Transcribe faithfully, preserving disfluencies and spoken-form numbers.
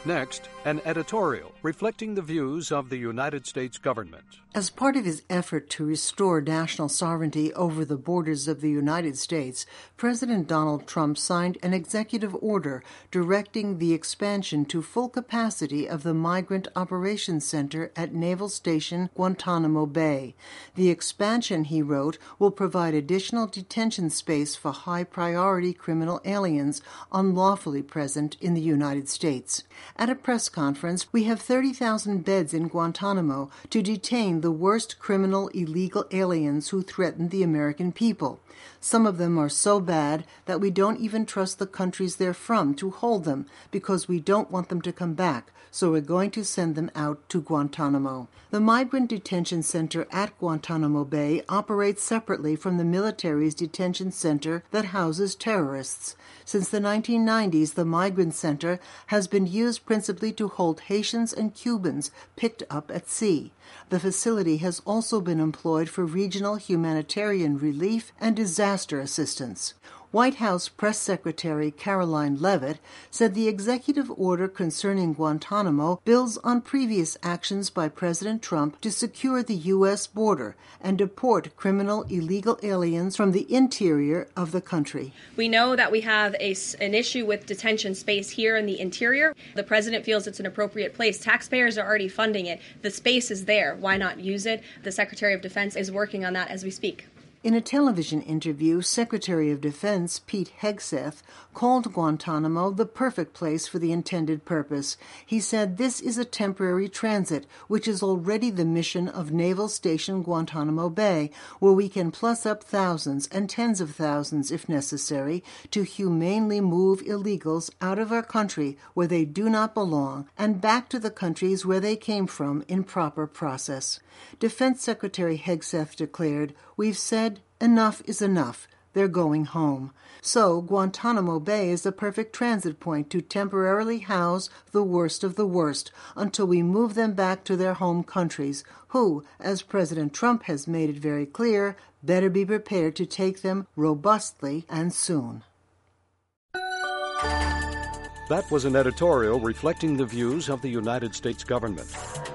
Next, an editorial reflecting the views of the United States government. As part of his effort to restore national sovereignty over the borders of the United States, President Donald Trump signed an executive order directing the expansion to full capacity of the Migrant Operations Center at Naval Station Guantanamo Bay. The expansion, he wrote, will provide additional detention space for high-priority criminal aliens unlawfully present in the United States. At a press conference, we have thirty thousand beds in Guantanamo to detain the worst criminal illegal aliens who threaten the American people. Some of them are so bad that we don't even trust the countries they're from to hold them because we don't want them to come back, so we're going to send them out to Guantanamo. The Migrant Detention Center at Guantanamo Bay operates separately from the military's detention center that houses terrorists. Since the nineteen nineties, the Migrant Center has been used principally to hold Haitians and Cubans picked up at sea. The facility has also been employed for regional humanitarian relief and disaster assistance. White House Press Secretary Caroline Leavitt said the executive order concerning Guantanamo builds on previous actions by President Trump to secure the U S border and deport criminal illegal aliens from the interior of the country. We know that we have a, an issue with detention space here in the interior. The president feels it's an appropriate place. Taxpayers are already funding it. The space is there. Why not use it? The Secretary of Defense is working on that as we speak. In a television interview, Secretary of Defense Pete Hegseth called Guantanamo the perfect place for the intended purpose. He said this is a temporary transit, which is already the mission of Naval Station Guantanamo Bay, where we can plus up thousands and tens of thousands, if necessary, to humanely move illegals out of our country where they do not belong and back to the countries where they came from in proper process. Defense Secretary Hegseth declared, "We've said enough is enough. They're going home." So Guantanamo Bay is the perfect transit point to temporarily house the worst of the worst until we move them back to their home countries, who, as President Trump has made it very clear, better be prepared to take them robustly and soon. That was an editorial reflecting the views of the United States government.